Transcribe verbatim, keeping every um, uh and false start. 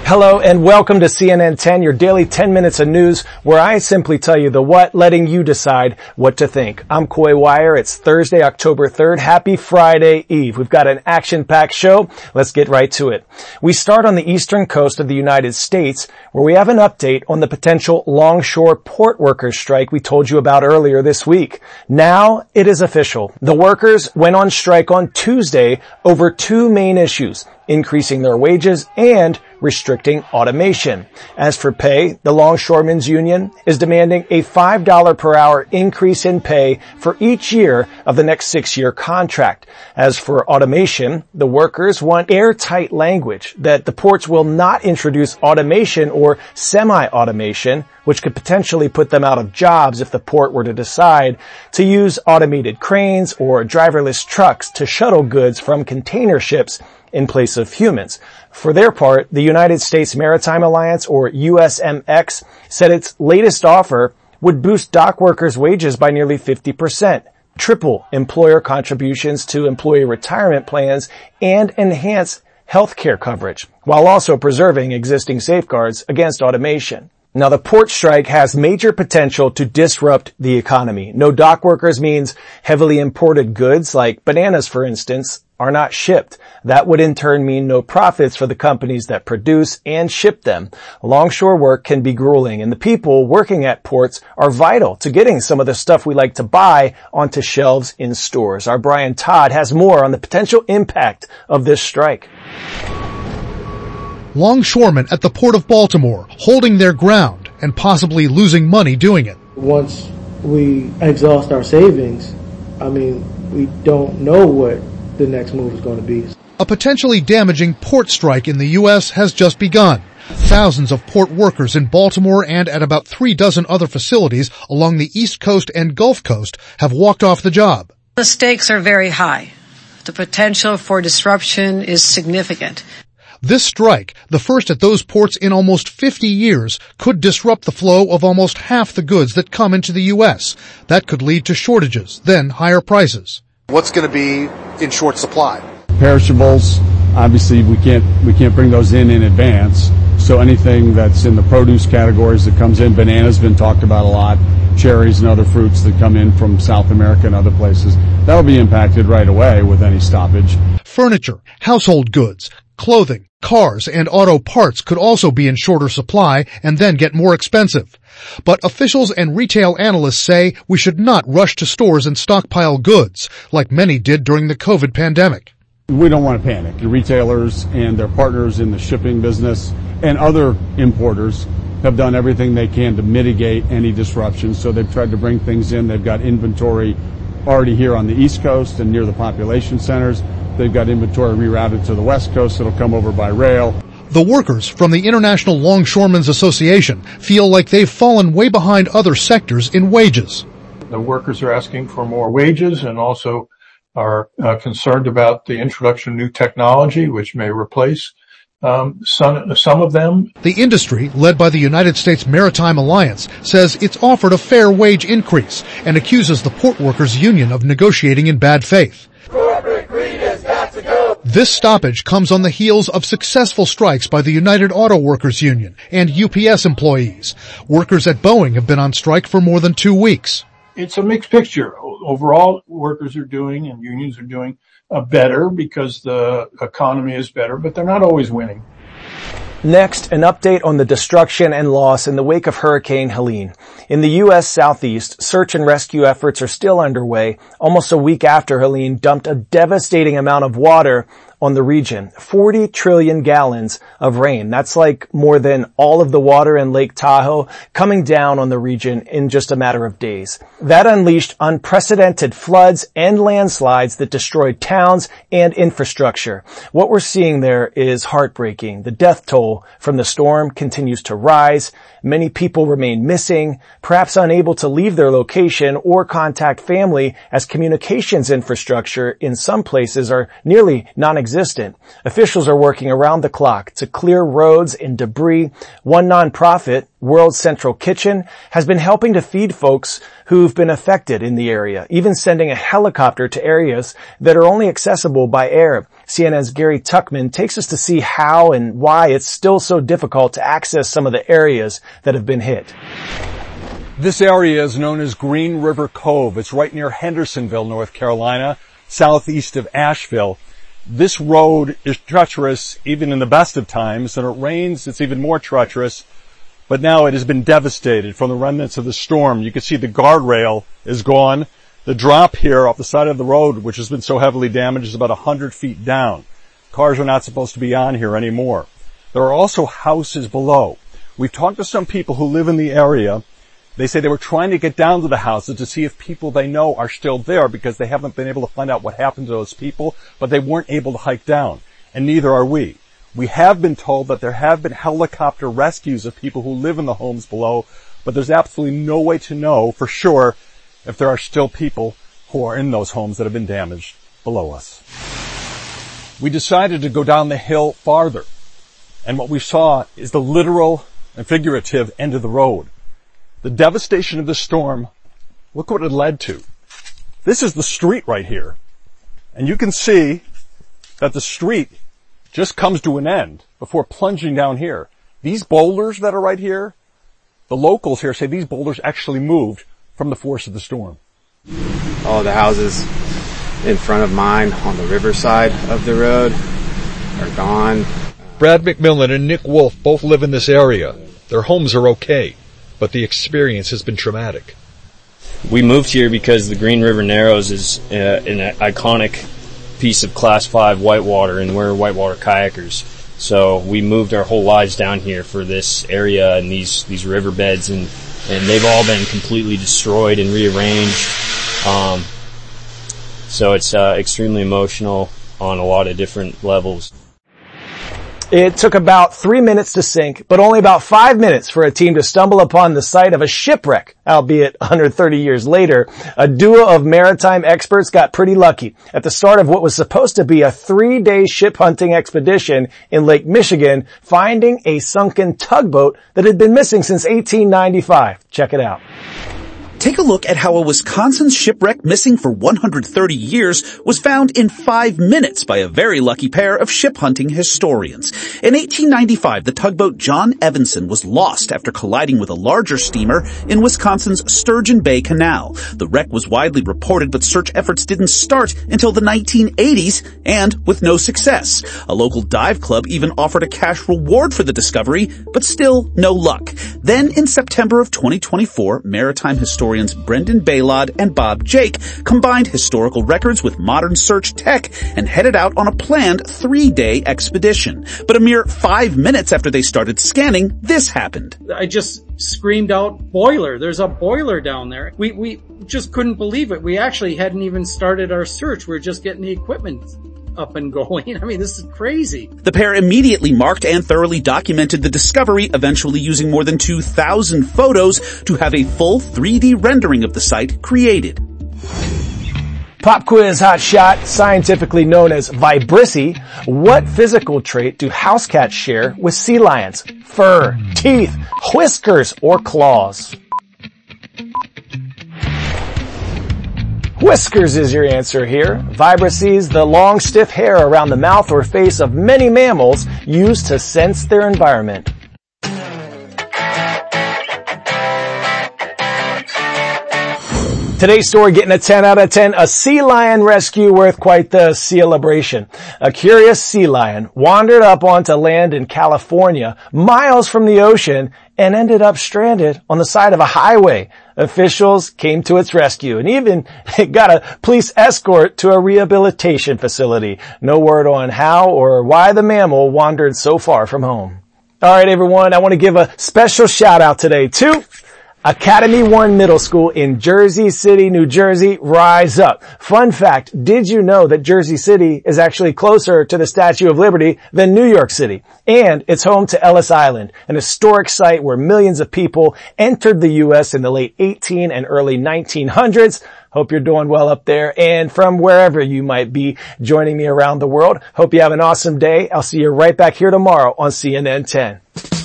Hello and welcome to C N N ten, your daily ten minutes of news, where I simply tell you the what, letting you decide what to think. I'm Coy Wire. It's Thursday, October third. Happy Friday Eve. We've got an action-packed show. Let's get right to it. We start on the eastern coast of the United States, where we have an update on the potential longshore port workers strike we told you about earlier this week. Now it is official. The workers went on strike on Tuesday over two main issues: increasing their wages and restricting automation. As for pay, the Longshoremen's Union is demanding a five dollars per hour increase in pay for each year of the next six-year contract. As for automation, the workers want airtight language that the ports will not introduce automation or semi-automation, which could potentially put them out of jobs if the port were to decide to use automated cranes or driverless trucks to shuttle goods from container ships in place of humans. For their part, the United States Maritime Alliance, or U S M X, said its latest offer would boost dock workers' wages by nearly fifty percent, triple employer contributions to employee retirement plans, and enhance health care coverage, while also preserving existing safeguards against automation. Now, the port strike has major potential to disrupt the economy. No dock workers means heavily imported goods, like bananas, for instance, are not shipped. That would in turn mean no profits for the companies that produce and ship them. Longshore work can be grueling, and the people working at ports are vital to getting some of the stuff we like to buy onto shelves in stores. Our Brian Todd has more on the potential impact of this strike. Longshoremen at the Port of Baltimore holding their ground and possibly losing money doing it. Once we exhaust our savings, I mean, we don't know what the next move is going to be. A potentially damaging port strike in the U S has just begun. Thousands of port workers in Baltimore and at about three dozen other facilities along the East Coast and Gulf Coast have walked off the job. The stakes are very high. The potential for disruption is significant. This strike, the first at those ports in almost fifty years, could disrupt the flow of almost half the goods that come into the U S. That could lead to shortages, then higher prices. What's going to be in short supply? Perishables, obviously we can't we can't bring those in in advance. So anything that's in the produce categories that comes in, bananas been talked about a lot, cherries and other fruits that come in from South America and other places, that'll be impacted right away with any stoppage. Furniture, household goods, clothing, cars, and auto parts could also be in shorter supply and then get more expensive. But officials and retail analysts say we should not rush to stores and stockpile goods, like many did during the COVID pandemic. We don't want to panic. The retailers and their partners in the shipping business and other importers have done everything they can to mitigate any disruption. So they've tried to bring things in. They've got inventory already here on the East Coast and near the population centers. They've got inventory rerouted to the West Coast that'll come over by rail. The workers from the International Longshoremen's Association feel like they've fallen way behind other sectors in wages. The workers are asking for more wages and also are uh, concerned about the introduction of new technology, which may replace um, some, some of them. The industry, led by the United States Maritime Alliance, says it's offered a fair wage increase and accuses the Port Workers Union of negotiating in bad faith. Corporate greed has got to go. This stoppage comes on the heels of successful strikes by the United Auto Workers Union and U P S employees. Workers at Boeing have been on strike for more than two weeks. It's a mixed picture. Overall, workers are doing and unions are doing uh, better because the economy is better, but they're not always winning. Next, an update on the destruction and loss in the wake of Hurricane Helene. In the U S Southeast, search and rescue efforts are still underway, almost a week after Helene dumped a devastating amount of water on the region. forty trillion gallons of rain. That's like more than all of the water in Lake Tahoe coming down on the region in just a matter of days. That unleashed unprecedented floods and landslides that destroyed towns and infrastructure. What we're seeing there is heartbreaking. The death toll from the storm continues to rise. Many people remain missing, perhaps unable to leave their location or contact family, as communications infrastructure in some places are nearly non-existent. Officials are working around the clock to clear roads and debris. One nonprofit, World Central Kitchen, has been helping to feed folks who've been affected in the area, even sending a helicopter to areas that are only accessible by air. C N N's Gary Tuckman takes us to see how and why it's still so difficult to access some of the areas that have been hit. This area is known as Green River Cove. It's right near Hendersonville, North Carolina, southeast of Asheville. This road is treacherous even in the best of times, and it rains, it's even more treacherous. But now it has been devastated from the remnants of the storm. You can see the guardrail is gone. The drop here off the side of the road, which has been so heavily damaged, is about one hundred feet down. Cars are not supposed to be on here anymore. There are also houses below. We've talked to some people who live in the area. They say they were trying to get down to the houses to see if people they know are still there because they haven't been able to find out what happened to those people, but they weren't able to hike down. And neither are we. We have been told that there have been helicopter rescues of people who live in the homes below, but there's absolutely no way to know for sure if there are still people who are in those homes that have been damaged below us. We decided to go down the hill farther, and what we saw is the literal and figurative end of the road. The devastation of the storm, look what it led to. This is the street right here, and you can see that the street just comes to an end before plunging down here. These boulders that are right here, the locals here say these boulders actually moved from the force of the storm. All the houses in front of mine on the riverside of the road are gone. Brad McMillan and Nick Wolf both live in this area. Their homes are okay, but the experience has been traumatic. We moved here because the Green River Narrows is uh, an iconic piece of Class five whitewater, and we're whitewater kayakers. So we moved our whole lives down here for this area and these, these riverbeds, and, and they've all been completely destroyed and rearranged. Um, so it's uh, extremely emotional on a lot of different levels. It took about three minutes to sink, but only about five minutes for a team to stumble upon the site of a shipwreck, albeit one hundred thirty years later. A duo of maritime experts got pretty lucky. At the start of what was supposed to be a three-day ship hunting expedition in Lake Michigan, finding a sunken tugboat that had been missing since eighteen ninety-five. Check it out. Take a look at how a Wisconsin shipwreck missing for one hundred thirty years was found in five minutes by a very lucky pair of ship hunting historians. In eighteen ninety-five, the tugboat John Evanson was lost after colliding with a larger steamer in Wisconsin's Sturgeon Bay Canal. The wreck was widely reported, but search efforts didn't start until the nineteen eighties, and with no success. A local dive club even offered a cash reward for the discovery, but still no luck. Then in September of twenty twenty-four, maritime historians Brendan Baylod and Bob Jake combined historical records with modern search tech and headed out on a planned three-day expedition. But a mere five minutes after they started scanning, this happened. I just screamed out, boiler, there's a boiler down there. We, we just couldn't believe it. We actually hadn't even started our search. We were just getting the equipment up and going. I mean, this is crazy. The pair immediately marked and thoroughly documented the discovery, eventually using more than two thousand photos to have a full three D rendering of the site created. Pop quiz hot shot, scientifically known as vibrissae. What physical trait do house cats share with sea lions? Fur, teeth, whiskers, or claws? Whiskers is your answer here. Vibrissae, the long, stiff hair around the mouth or face of many mammals used to sense their environment. Today's story getting a ten out of ten, a sea lion rescue worth quite the celebration. A curious sea lion wandered up onto land in California, miles from the ocean, and ended up stranded on the side of a highway. Officials came to its rescue and even got a police escort to a rehabilitation facility. No word on how or why the mammal wandered so far from home. All right, everyone, I want to give a special shout out today to Academy One Middle School in Jersey City, New Jersey. Rise up. Fun fact, did you know that Jersey City is actually closer to the Statue of Liberty than New York City? And it's home to Ellis Island, an historic site where millions of people entered the U S in the late eighteen and early nineteen hundreds. Hope you're doing well up there, and from wherever you might be joining me around the world, hope you have an awesome day. I'll see you right back here tomorrow on C N N ten.